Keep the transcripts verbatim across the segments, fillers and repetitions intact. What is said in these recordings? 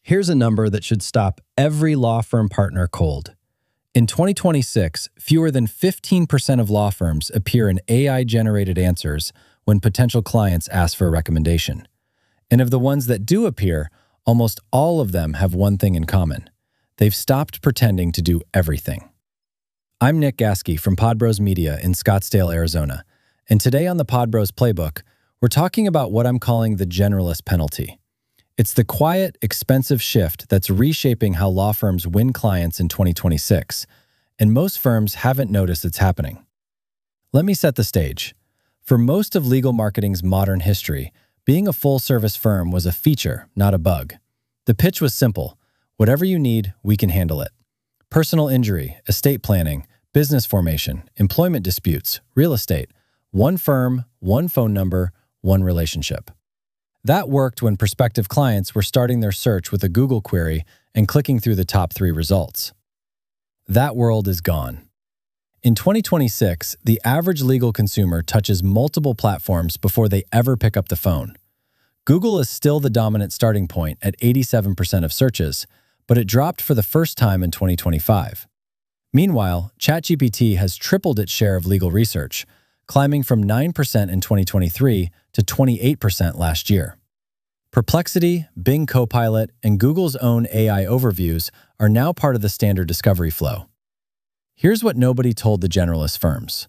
Here's a number that should stop every law firm partner cold. In twenty twenty-six, fewer than fifteen percent of law firms appear in A I-generated answers when potential clients ask for a recommendation. And of the ones that do appear, almost all of them have one thing in common. They've stopped pretending to do everything. I'm Nick Gaske from Podbros Media in Scottsdale, Arizona. And today on the Podbros Playbook, we're talking about what I'm calling the generalist penalty. It's the quiet, expensive shift that's reshaping how law firms win clients in twenty twenty-six, and most firms haven't noticed it's happening. Let me set the stage. For most of legal marketing's modern history, being a full-service firm was a feature, not a bug. The pitch was simple. Whatever you need, we can handle it. Personal injury, estate planning, business formation, employment disputes, real estate. One firm, one phone number, one relationship. That worked when prospective clients were starting their search with a Google query and clicking through the top three results. That world is gone. In twenty twenty-six, the average legal consumer touches multiple platforms before they ever pick up the phone. Google is still the dominant starting point at eighty-seven percent of searches, but it dropped for the first time in twenty twenty-five. Meanwhile, ChatGPT has tripled its share of legal research, climbing from nine percent in twenty twenty-three to twenty-eight percent last year. Perplexity, Bing Copilot, and Google's own A I overviews are now part of the standard discovery flow. Here's what nobody told the generalist firms.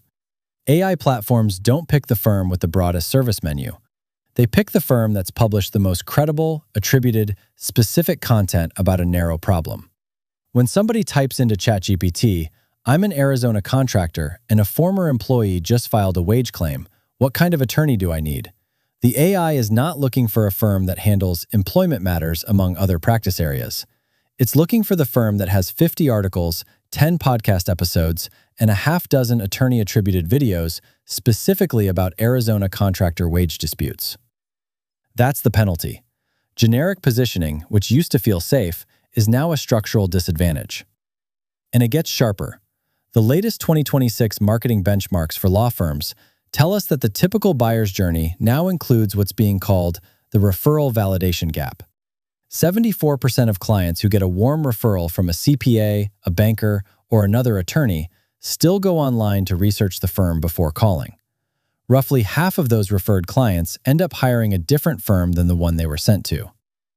A I platforms don't pick the firm with the broadest service menu. They pick the firm that's published the most credible, attributed, specific content about a narrow problem. When somebody types into ChatGPT, "I'm an Arizona contractor and a former employee just filed a wage claim. What kind of attorney do I need?" The A I is not looking for a firm that handles employment matters among other practice areas. It's looking for the firm that has fifty articles, ten podcast episodes, and a half dozen attorney-attributed videos specifically about Arizona contractor wage disputes. That's the penalty. Generic positioning, which used to feel safe, is now a structural disadvantage. And it gets sharper. The latest twenty twenty-six marketing benchmarks for law firms tell us that the typical buyer's journey now includes what's being called the referral validation gap. seventy-four percent of clients who get a warm referral from a C P A, a banker, or another attorney still go online to research the firm before calling. Roughly half of those referred clients end up hiring a different firm than the one they were sent to.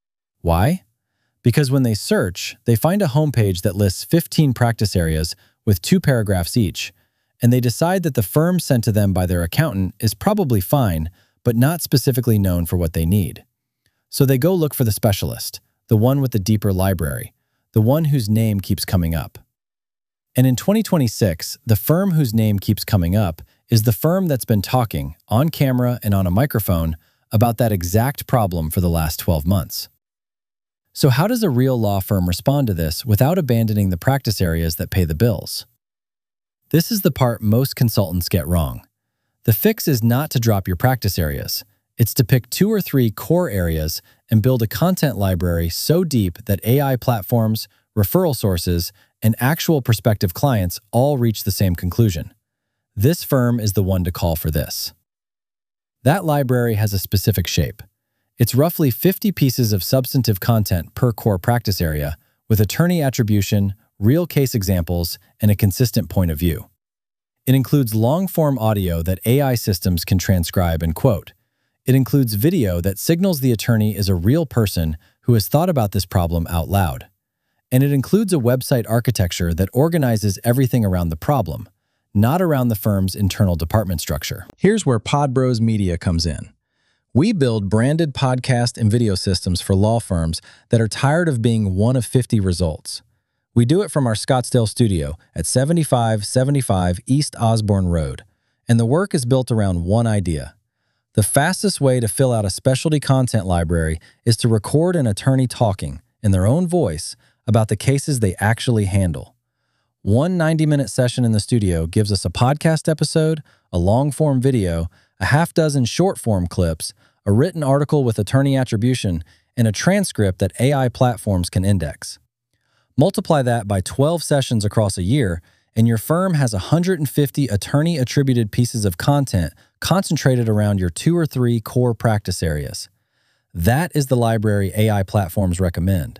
Why? Because when they search, they find a homepage that lists fifteen practice areas with two paragraphs each, and they decide that the firm sent to them by their accountant is probably fine, but not specifically known for what they need. So they go look for the specialist, the one with the deeper library, the one whose name keeps coming up. And in twenty twenty-six, the firm whose name keeps coming up is the firm that's been talking, on camera and on a microphone, about that exact problem for the last twelve months. So how does a real law firm respond to this without abandoning the practice areas that pay the bills? This is the part most consultants get wrong. The fix is not to drop your practice areas. It's to pick two or three core areas and build a content library so deep that A I platforms, referral sources, and actual prospective clients all reach the same conclusion. This firm is the one to call for this. That library has a specific shape. It's roughly fifty pieces of substantive content per core practice area, with attorney attribution, real case examples, and a consistent point of view. It includes long-form audio that A I systems can transcribe and quote. It includes video that signals the attorney is a real person who has thought about this problem out loud. And it includes a website architecture that organizes everything around the problem, not around the firm's internal department structure. Here's where Podbros Media comes in. We build branded podcast and video systems for law firms that are tired of being one of fifty results. We do it from our Scottsdale studio at seventy-five seventy-five East Osborne Road, and the work is built around one idea. The fastest way to fill out a specialty content library is to record an attorney talking, in their own voice, about the cases they actually handle. One ninety-minute session in the studio gives us a podcast episode, a long-form video, a half dozen short-form clips, a written article with attorney attribution, and a transcript that A I platforms can index. Multiply that by twelve sessions across a year, and your firm has one hundred fifty attorney-attributed pieces of content concentrated around your two or three core practice areas. That is the library A I platforms recommend,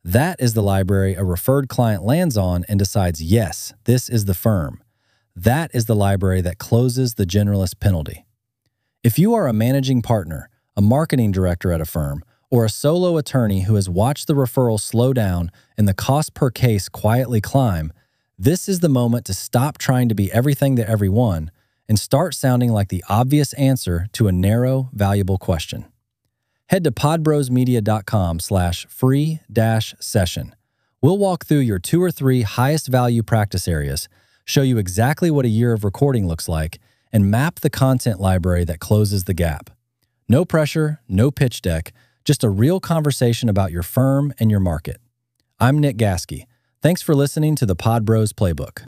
That is the library a referred client lands on and decides, yes, this is the firm. That is the library that closes the generalist penalty. If you are a managing partner, a marketing director at a firm, or a solo attorney who has watched the referrals slow down and the cost per case quietly climb, this is the moment to stop trying to be everything to everyone and start sounding like the obvious answer to a narrow, valuable question. Head to podbrosmedia.com slash free dash session. We'll walk through your two or three highest value practice areas, show you exactly what a year of recording looks like, and map the content library that closes the gap. No pressure, no pitch deck, just a real conversation about your firm and your market. I'm Nick Gaskey. Thanks for listening to the Pod Bros Playbook.